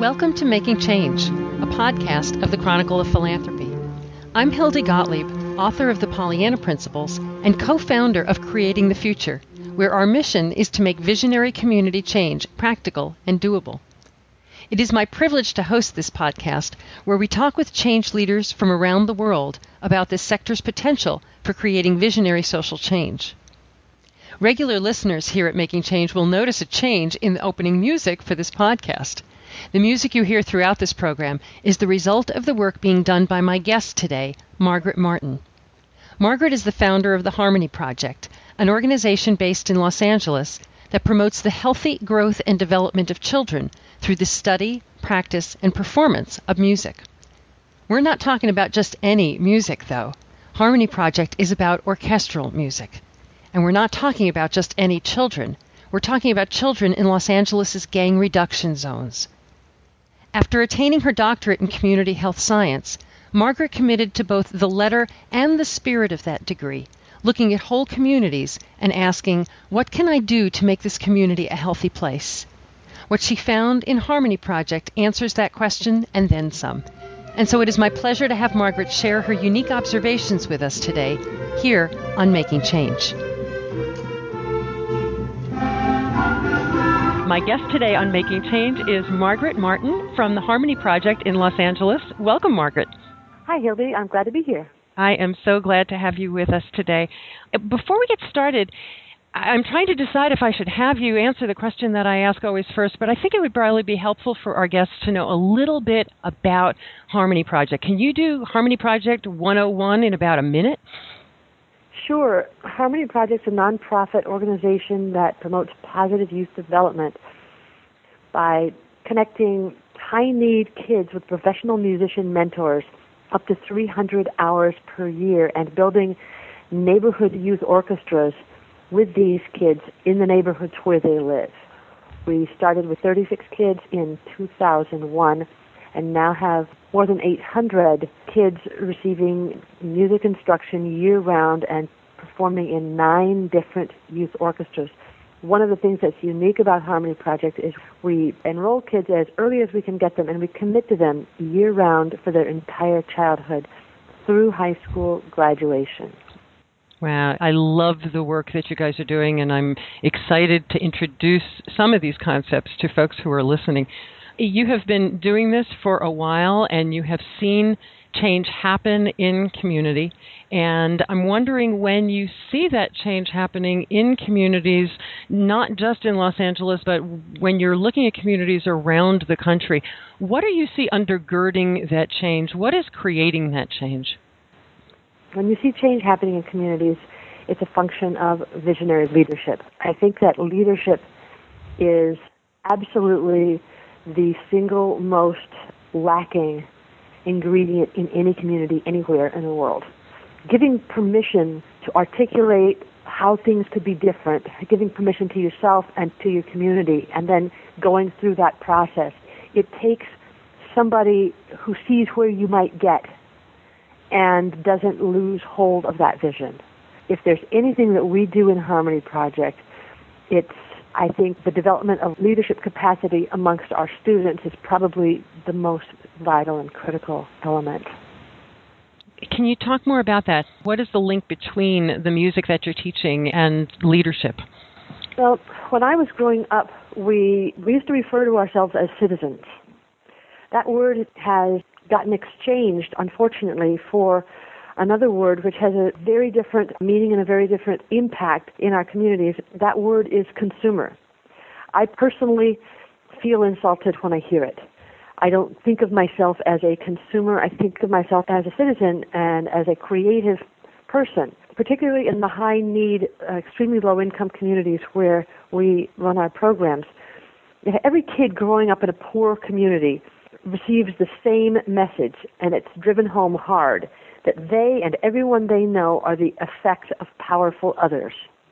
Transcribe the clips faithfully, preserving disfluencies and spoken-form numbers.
Welcome to Making Change, a podcast of the Chronicle of Philanthropy. I'm Hildy Gottlieb, author of the Pollyanna Principles and co-founder of Creating the Future, where our mission is to make visionary community change practical and doable. It is my privilege to host this podcast, where we talk with change leaders from around the world about this sector's potential for creating visionary social change. Regular listeners here at Making Change will notice a change in the opening music for this podcast. The music you hear throughout this program is the result of the work being done by my guest today, Margaret Martin. Margaret is the founder of the Harmony Project, an organization based in Los Angeles that promotes the healthy growth and development of children through the study, practice, and performance of music. We're not talking about just any music, though. Harmony Project is about orchestral music. And we're not talking about just any children. We're talking about children in Los Angeles' gang reduction zones. After attaining her doctorate in community health science, Margaret committed to both the letter and the spirit of that degree, looking at whole communities and asking, what can I do to make this community a healthy place? What she found in Harmony Project answers that question and then some. And so it is my pleasure to have Margaret share her unique observations with us today, here on Making Change. My guest today on Making Change is Margaret Martin from the Harmony Project in Los Angeles. Welcome, Margaret. Hi, Hildy. I'm glad to be here. I am so glad to have you with us today. Before we get started, I'm trying to decide if I should have you answer the question that I ask always first, but I think it would probably be helpful for our guests to know a little bit about Harmony Project. Can you do Harmony Project one oh one in about a minute? Sure. Harmony Project is a nonprofit organization that promotes positive youth development by connecting high-need kids with professional musician mentors up to three hundred hours per year and building neighborhood youth orchestras with these kids in the neighborhoods where they live. We started with thirty-six kids in two thousand one and now have more than eight hundred kids receiving music instruction year-round and performing in nine different youth orchestras. One of the things that's unique about Harmony Project is we enroll kids as early as we can get them, and we commit to them year-round for their entire childhood through high school graduation. Wow, I love the work that you guys are doing, and I'm excited to introduce some of these concepts to folks who are listening. You have been doing this for a while, and you have seen change happen in community, and I'm wondering, when you see that change happening in communities, not just in Los Angeles, but when you're looking at communities around the country, what do you see undergirding that change? What is creating that change? When you see change happening in communities, it's a function of visionary leadership. I think that leadership is absolutely the single most lacking ingredient in any community anywhere in the world. Giving permission to articulate how things could be different, giving permission to yourself and to your community, and then going through that process. It takes somebody who sees where you might get and doesn't lose hold of that vision. If there's anything that we do in Harmony Project, it's, I think, the development of leadership capacity amongst our students is probably the most vital and critical element. Can you talk more about that? What is the link between the music that you're teaching and leadership? Well, when I was growing up, we, we used to refer to ourselves as citizens. That word has gotten exchanged, unfortunately, for another word which has a very different meaning and a very different impact in our communities. That word is consumer. I personally feel insulted when I hear it. I don't think of myself as a consumer. I think of myself as a citizen and as a creative person, particularly in the high-need, uh, extremely low-income communities where we run our programs. Every kid growing up in a poor community receives the same message, and it's driven home hard, that they and everyone they know are the effects of powerful others.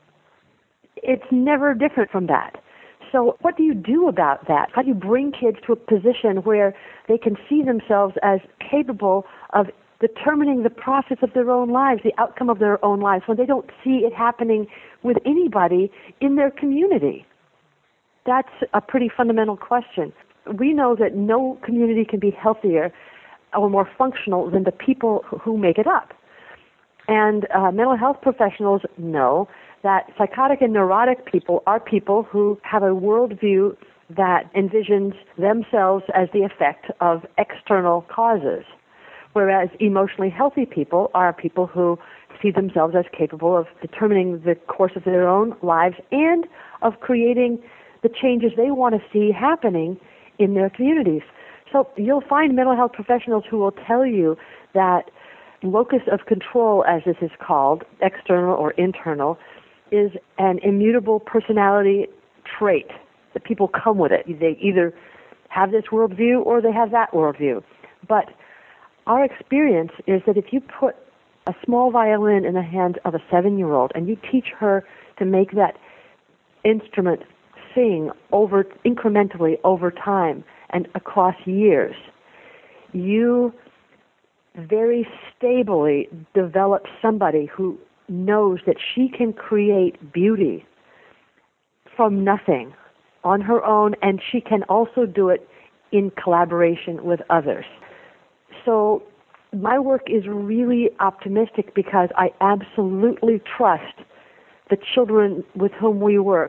It's never different from that. So what do you do about that? How do you bring kids to a position where they can see themselves as capable of determining the process of their own lives, the outcome of their own lives, when they don't see it happening with anybody in their community? That's a pretty fundamental question. we know that no community can be healthier or more functional than the people who make it up. And uh, mental health professionals know that psychotic and neurotic people are people who have a worldview that envisions themselves as the effect of external causes, whereas emotionally healthy people are people who see themselves as capable of determining the course of their own lives and of creating the changes they want to see happening in their communities. So you'll find mental health professionals who will tell you that locus of control, as this is called, external or internal, is an immutable personality trait that people come with it. They either have this worldview or they have that worldview. But our experience is that if you put a small violin in the hands of a seven-year-old and you teach her to make that instrument sing over incrementally over time and across years, you very stably develop somebody who knows that she can create beauty from nothing on her own, and she can also do it in collaboration with others. So my work is really optimistic because I absolutely trust the children with whom we work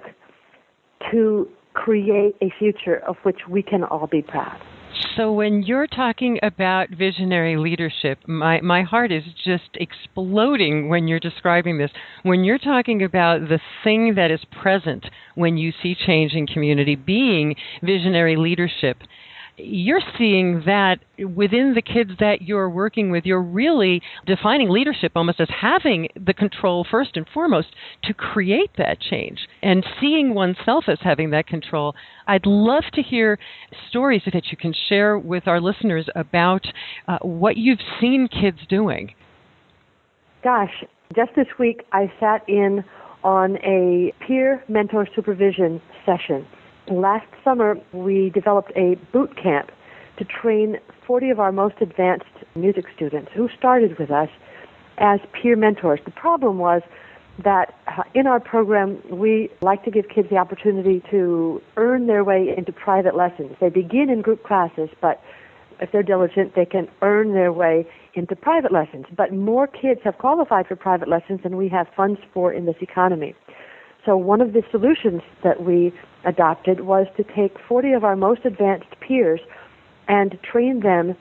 to create a future of which we can all be proud. So when you're talking about visionary leadership, my, my heart is just exploding when you're describing this. When you're talking about the thing that is present when you see change in community being visionary leadership, you're seeing that within the kids that you're working with. You're really defining leadership almost as having the control first and foremost to create that change and seeing oneself as having that control. I'd love to hear stories that you can share with our listeners about uh, what you've seen kids doing. Gosh, just this week I sat in on a peer mentor supervision session. Last summer, we developed a boot camp to train forty of our most advanced music students who started with us as peer mentors. The problem was that uh, in our program, we like to give kids the opportunity to earn their way into private lessons. They begin in group classes, but if they're diligent, they can earn their way into private lessons. But more kids have qualified for private lessons than we have funds for in this economy. So one of the solutions that we adopted was to take forty of our most advanced peers and train them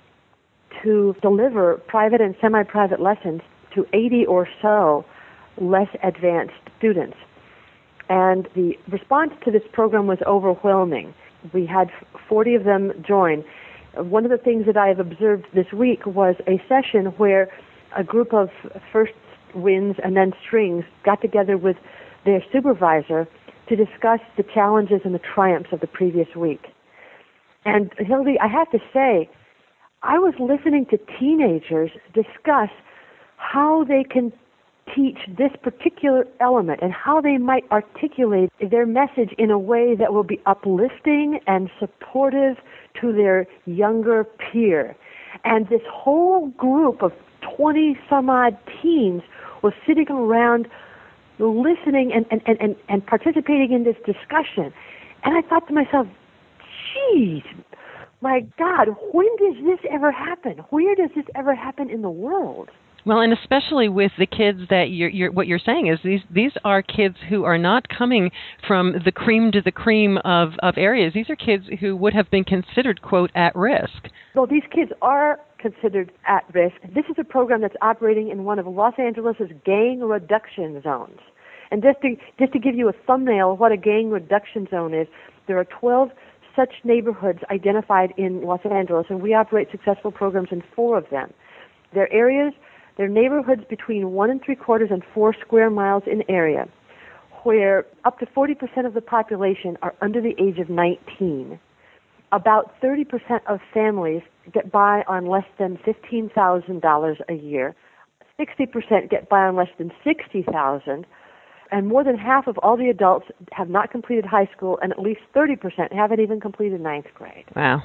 to deliver private and semi-private lessons to eighty or so less advanced students. And the response to this program was overwhelming. We had forty of them join. One of the things that I have observed this week was a session where a group of first winds and then strings got together with their supervisor to discuss the challenges and the triumphs of the previous week. And Hildy, I have to say, I was listening to teenagers discuss how they can teach this particular element and how they might articulate their message in a way that will be uplifting and supportive to their younger peer. And this whole group of twenty some odd teens was sitting around listening and, and, and, and participating in this discussion. And I thought to myself, geez, my God, when does this ever happen? Where does this ever happen in the world? Well, and especially with the kids that you're, you're, what you're saying is these these are kids who are not coming from the cream to the cream of, of areas. These are kids who would have been considered, quote, at risk. Well, these kids are considered at risk. This is a program that's operating in one of Los Angeles' gang reduction zones. And just to, just to give you a thumbnail of what a gang reduction zone is, there are twelve such neighborhoods identified in Los Angeles, and we operate successful programs in four of them. They're areas, they're neighborhoods between one and three quarters and four square miles in area, where up to forty percent of the population are under the age of nineteen. About thirty percent of families get by on less than fifteen thousand dollars a year. sixty percent get by on less than sixty thousand dollars. And more than half of all the adults have not completed high school, and at least thirty percent haven't even completed ninth grade. Wow.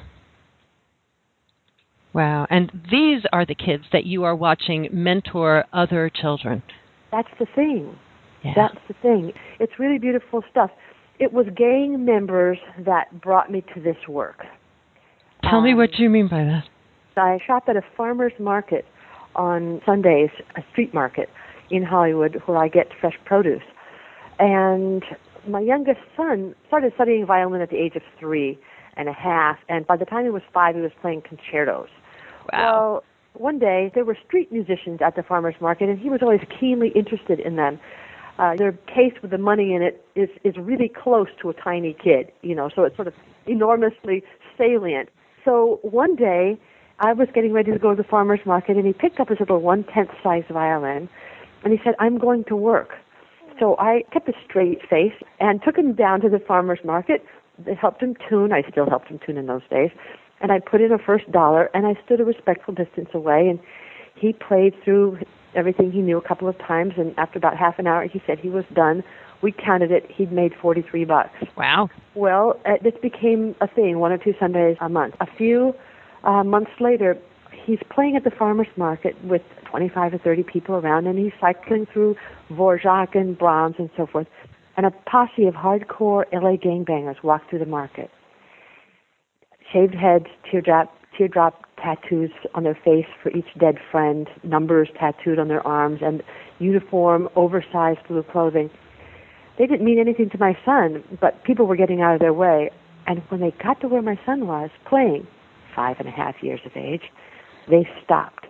Wow. And these are the kids that you are watching mentor other children. That's the thing. Yeah. That's the thing. It's really beautiful stuff. It was gang members that brought me to this work. Tell um, me what you mean by that. I shop at a farmer's market on Sundays, a street market in Hollywood where I get fresh produce. And my youngest son started studying violin at the age of three and a half, and by the time he was five, he was playing concertos. Wow. Well, one day, there were street musicians at the farmer's market, and he was always keenly interested in them. Uh, their case with the money in it is, is really close to a tiny kid, you know, so it's sort of enormously salient. So one day, I was getting ready to go to the farmer's market, and he picked up his little one-tenth size violin, and he said, "I'm going to work." So I kept a straight face and took him down to the farmer's market. They helped him tune. I still helped him tune in those days. And I put in a first dollar, and I stood a respectful distance away, and he played through everything he knew a couple of times, and after about half an hour, he said he was done. We counted it. He'd made forty-three bucks. Wow. Well, uh, this became a thing, one or two Sundays a month. A few uh, months later, he's playing at the farmer's market with twenty-five or thirty people around, and he's cycling through Dvorak and Brahms and so forth. And a posse of hardcore L A gangbangers walked through the market. Shaved heads, teardrop, teardrop tattoos on their face for each dead friend, numbers tattooed on their arms, and uniform, oversized blue clothing. They didn't mean anything to my son, but people were getting out of their way. And when they got to where my son was, playing, five and a half years of age, they stopped.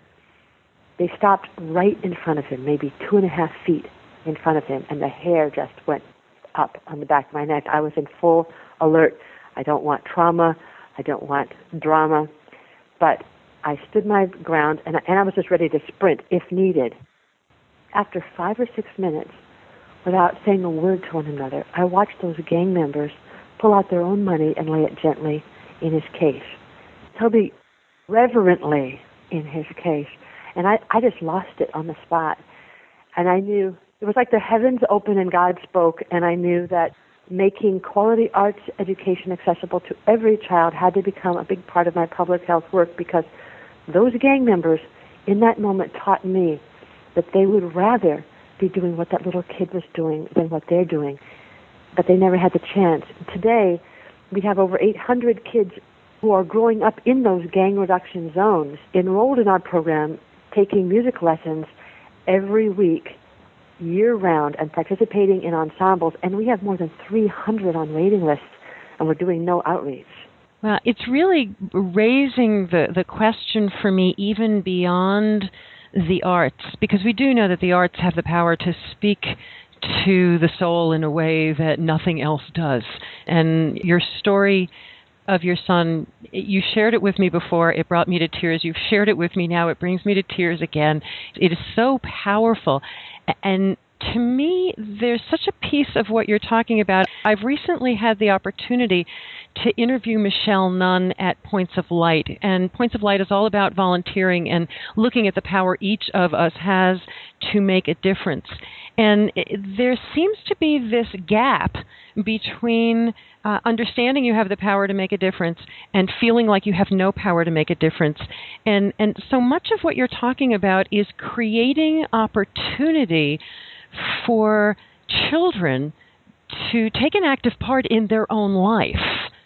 They stopped right in front of him, maybe two and a half feet in front of him, and the hair just went up on the back of my neck. I was in full alert. I don't want trauma. I don't want drama. But I stood my ground, and I, and I was just ready to sprint if needed. After five or six minutes, without saying a word to one another, I watched those gang members pull out their own money and lay it gently in his case. Toby, reverently in his case. And I, I just lost it on the spot. And I knew, it was like the heavens opened and God spoke, and I knew that making quality arts education accessible to every child had to become a big part of my public health work, because those gang members in that moment taught me that they would rather be doing what that little kid was doing than what they're doing. But they never had the chance. Today, we have over eight hundred kids who are growing up in those gang reduction zones, enrolled in our program, taking music lessons every week, year-round, and participating in ensembles. And we have more than three hundred on waiting lists, and we're doing no outreach. Well, it's really raising the, the question for me even beyond the arts, because we do know that the arts have the power to speak to the soul in a way that nothing else does. And your story of your son, you shared it with me before. It brought me to tears. You've shared it with me now. It brings me to tears again. It is so powerful. And to me, there's such a piece of what you're talking about. I've recently had the opportunity to interview Michelle Nunn at Points of Light. And Points of Light is all about volunteering and looking at the power each of us has to make a difference. And it, there seems to be this gap between uh, understanding you have the power to make a difference and feeling like you have no power to make a difference. And, and so much of what you're talking about is creating opportunity for children to take an active part in their own life.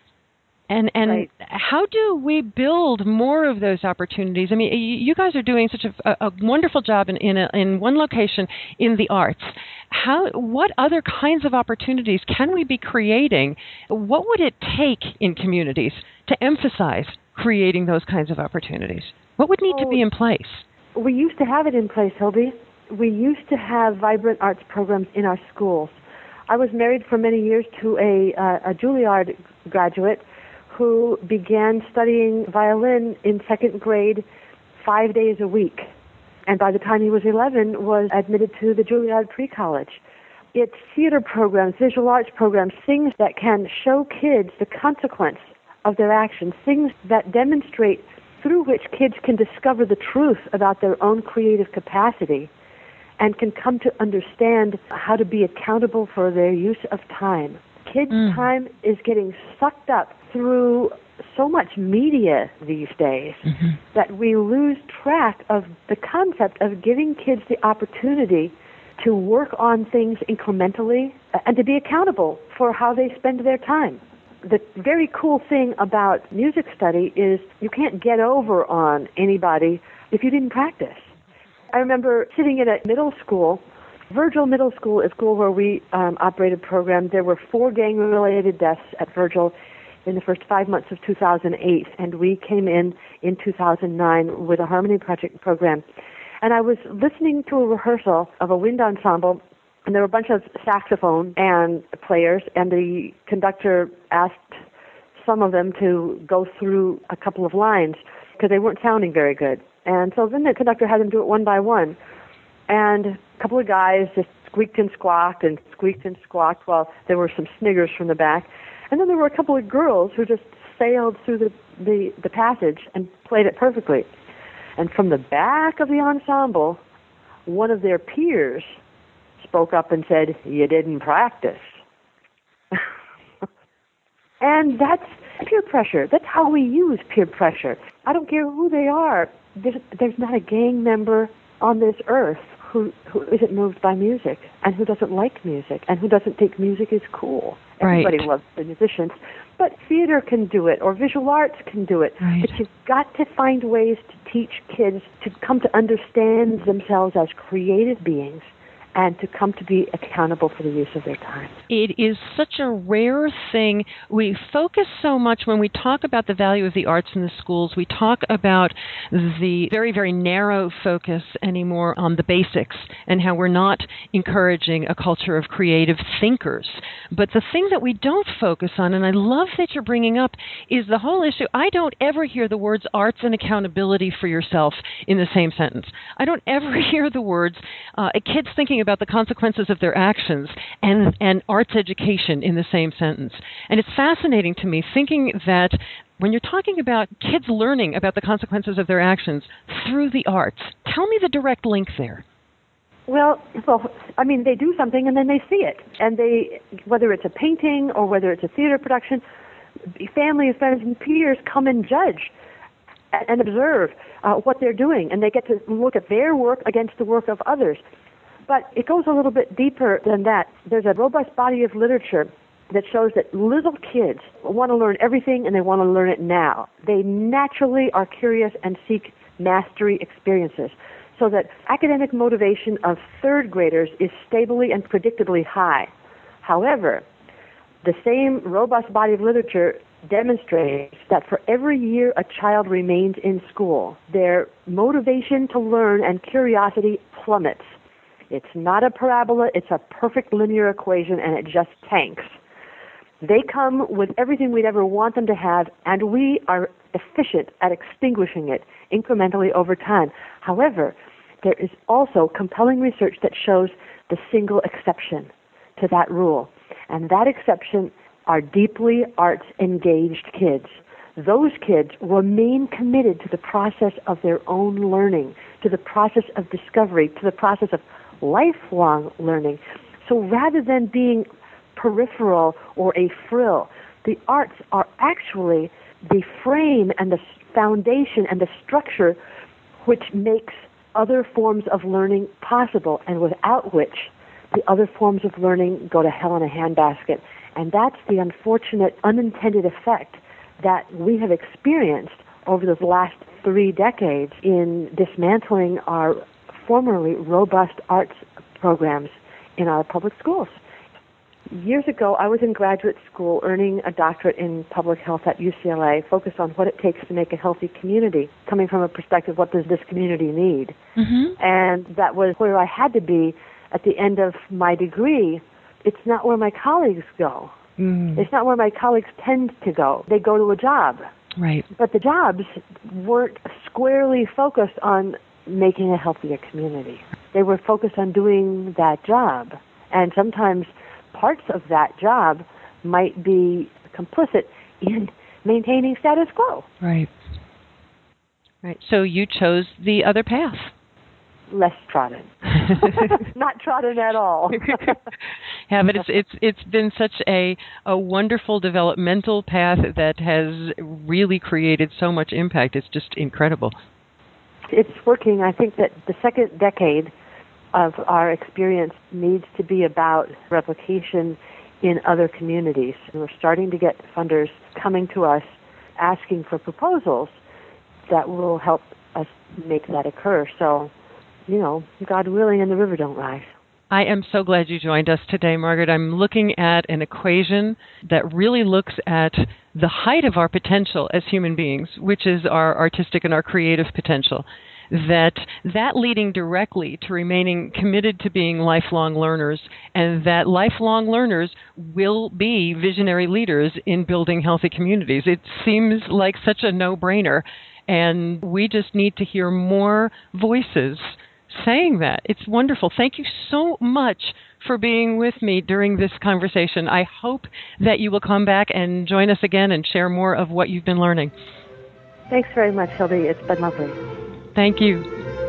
And and right. How do we build more of those opportunities? I mean, you guys are doing such a, a wonderful job in in, a, in one location in the arts. How? What other kinds of opportunities can we be creating? What would it take in communities to emphasize creating those kinds of opportunities? What would need oh, to be in place? We used to have it in place, Hildy. We used to have vibrant arts programs in our schools. I was married for many years to a, uh, a Juilliard graduate who began studying violin in second grade five days a week. And by the time he was eleven, was admitted to the Juilliard pre-college. It's theater programs, visual arts programs, things that can show kids the consequence of their actions, things that demonstrate through which kids can discover the truth about their own creative capacity and can come to understand how to be accountable for their use of time. Kids' mm. time is getting sucked up through so much media these days mm-hmm. that we lose track of the concept of giving kids the opportunity to work on things incrementally and to be accountable for how they spend their time. The very cool thing about music study is you can't get over on anybody if you didn't practice. I remember sitting in a middle school, Virgil Middle School, a school where we um, operated a program. There were four gang-related deaths at Virgil in the first five months of two thousand eight, and we came in in two thousand nine with a Harmony Project program. And I was listening to a rehearsal of a wind ensemble, and there were a bunch of saxophone and players, and the conductor asked some of them to go through a couple of lines because they weren't sounding very good. And so then the conductor had them do it one by one. And a couple of guys just squeaked and squawked and squeaked and squawked while there were some sniggers from the back. And then there were a couple of girls who just sailed through the, the, the passage and played it perfectly. And from the back of the ensemble, one of their peers spoke up and said, "You didn't practice." And that's peer pressure. That's how we use peer pressure. I don't care who they are. There's, there's not a gang member on this earth who, who isn't moved by music and who doesn't like music and who doesn't think music is cool. Everybody Right. loves the musicians. But theater can do it, or visual arts can do it. Right. But you've got to find ways to teach kids to come to understand themselves as creative beings and to come to be accountable for the use of their time. It is such a rare thing. We focus so much when we talk about the value of the arts in the schools. We talk about the very, very narrow focus anymore on the basics and how we're not encouraging a culture of creative thinkers. But the thing that we don't focus on, and I love that you're bringing up, is the whole issue. I don't ever hear the words arts and accountability for yourself in the same sentence. I don't ever hear the words uh, kids thinking about the consequences of their actions and, and arts education in the same sentence. And it's fascinating to me thinking that when you're talking about kids learning about the consequences of their actions through the arts, tell me the direct link there. Well, well, I mean, they do something and then they see it. And they, whether it's a painting or whether it's a theater production, family, friends, and peers come and judge and observe uh, what they're doing. And they get to look at their work against the work of others. But it goes a little bit deeper than that. There's a robust body of literature that shows that little kids want to learn everything and they want to learn it now. They naturally are curious and seek mastery experiences. So that academic motivation of third graders is stably and predictably high. However, the same robust body of literature demonstrates that for every year a child remains in school, their motivation to learn and curiosity plummets. It's not a parabola, it's a perfect linear equation, and it just tanks. They come with everything we'd ever want them to have, and we are efficient at extinguishing it incrementally over time. However, there is also compelling research that shows the single exception to that rule, and that exception are deeply arts-engaged kids. Those kids remain committed to the process of their own learning, to the process of discovery, to the process of lifelong learning. So rather than being peripheral or a frill, the arts are actually the frame and the foundation and the structure which makes other forms of learning possible, and without which the other forms of learning go to hell in a handbasket. And that's the unfortunate unintended effect that we have experienced over the last three decades in dismantling our formerly robust arts programs in our public schools. Years ago, I was in graduate school earning a doctorate in public health at U C L A, focused on what it takes to make a healthy community, coming from a perspective, what does this community need? Mm-hmm. And that was where I had to be at the end of my degree. It's not where my colleagues go. Mm. It's not where my colleagues tend to go. They go to a job. Right. But the jobs weren't squarely focused on making a healthier community. They were focused on doing that job. And sometimes parts of that job might be complicit in maintaining status quo. Right. Right. So you chose the other path. Less trodden. Not trodden at all. Yeah, but it's it's it's been such a a wonderful developmental path that has really created so much impact. It's just incredible. It's working. I think that the second decade of our experience needs to be about replication in other communities. And we're starting to get funders coming to us asking for proposals that will help us make that occur. So, you know, God willing and the river don't rise. I am so glad you joined us today, Margaret. I'm looking at an equation that really looks at the height of our potential as human beings, which is our artistic and our creative potential. That that leading directly to remaining committed to being lifelong learners, and that lifelong learners will be visionary leaders in building healthy communities. It seems like such a no-brainer, and we just need to hear more voices saying that. It's wonderful. Thank you so much for being with me during this conversation. I hope that you will come back and join us again and share more of what you've been learning. Thanks very much, Hildy. It's been lovely. Thank you.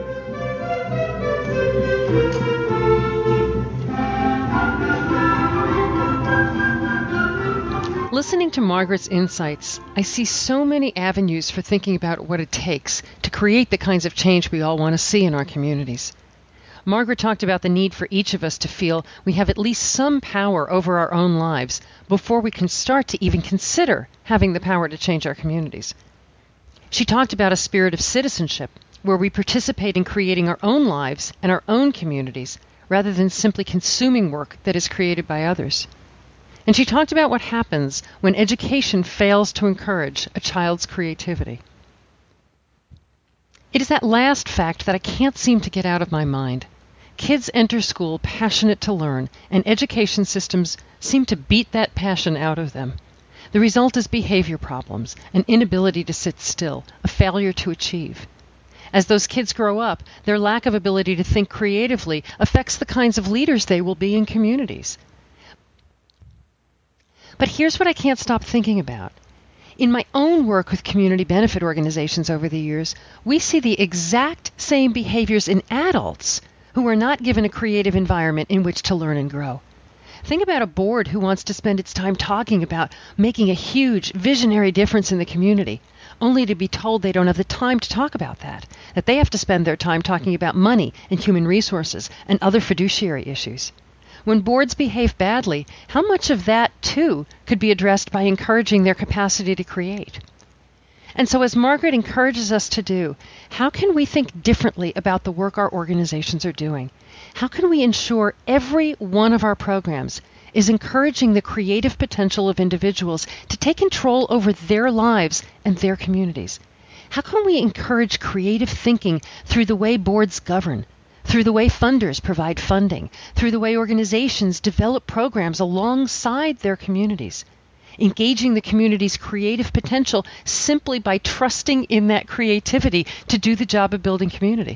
Listening to Margaret's insights, I see so many avenues for thinking about what it takes to create the kinds of change we all want to see in our communities. Margaret talked about the need for each of us to feel we have at least some power over our own lives before we can start to even consider having the power to change our communities. She talked about a spirit of citizenship, where we participate in creating our own lives and our own communities, rather than simply consuming work that is created by others. And she talked about what happens when education fails to encourage a child's creativity. It is that last fact that I can't seem to get out of my mind. Kids enter school passionate to learn, and education systems seem to beat that passion out of them. The result is behavior problems, an inability to sit still, a failure to achieve. As those kids grow up, their lack of ability to think creatively affects the kinds of leaders they will be in communities. But here's what I can't stop thinking about. In my own work with community benefit organizations over the years, we see the exact same behaviors in adults who are not given a creative environment in which to learn and grow. Think about a board who wants to spend its time talking about making a huge, visionary difference in the community, only to be told they don't have the time to talk about that, that they have to spend their time talking about money and human resources and other fiduciary issues. When boards behave badly, how much of that, too, could be addressed by encouraging their capacity to create? And so, as Margaret encourages us to do, how can we think differently about the work our organizations are doing? How can we ensure every one of our programs is encouraging the creative potential of individuals to take control over their lives and their communities? How can we encourage creative thinking through the way boards govern, through the way funders provide funding, through the way organizations develop programs alongside their communities, engaging the community's creative potential simply by trusting in that creativity to do the job of building community?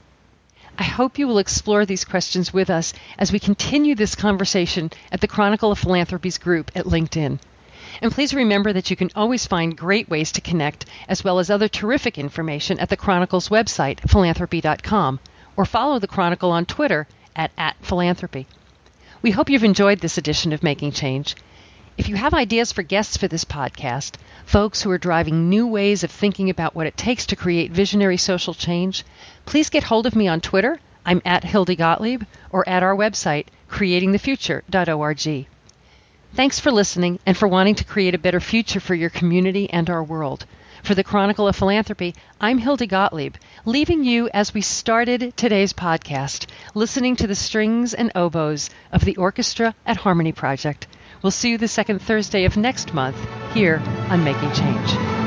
I hope you will explore these questions with us as we continue this conversation at the Chronicle of Philanthropy's group at LinkedIn. And please remember that you can always find great ways to connect, as well as other terrific information at the Chronicle's website, philanthropy dot com, or follow the Chronicle on Twitter at, at philanthropy. We hope you've enjoyed this edition of Making Change. If you have ideas for guests for this podcast, folks who are driving new ways of thinking about what it takes to create visionary social change, please get hold of me on Twitter. I'm at Hildy Gottlieb, or at our website, creating the future dot org. Thanks for listening and for wanting to create a better future for your community and our world. For the Chronicle of Philanthropy, I'm Hildy Gottlieb, leaving you as we started today's podcast, listening to the strings and oboes of the orchestra at Harmony Project. We'll see you the second Thursday of next month here on Making Change.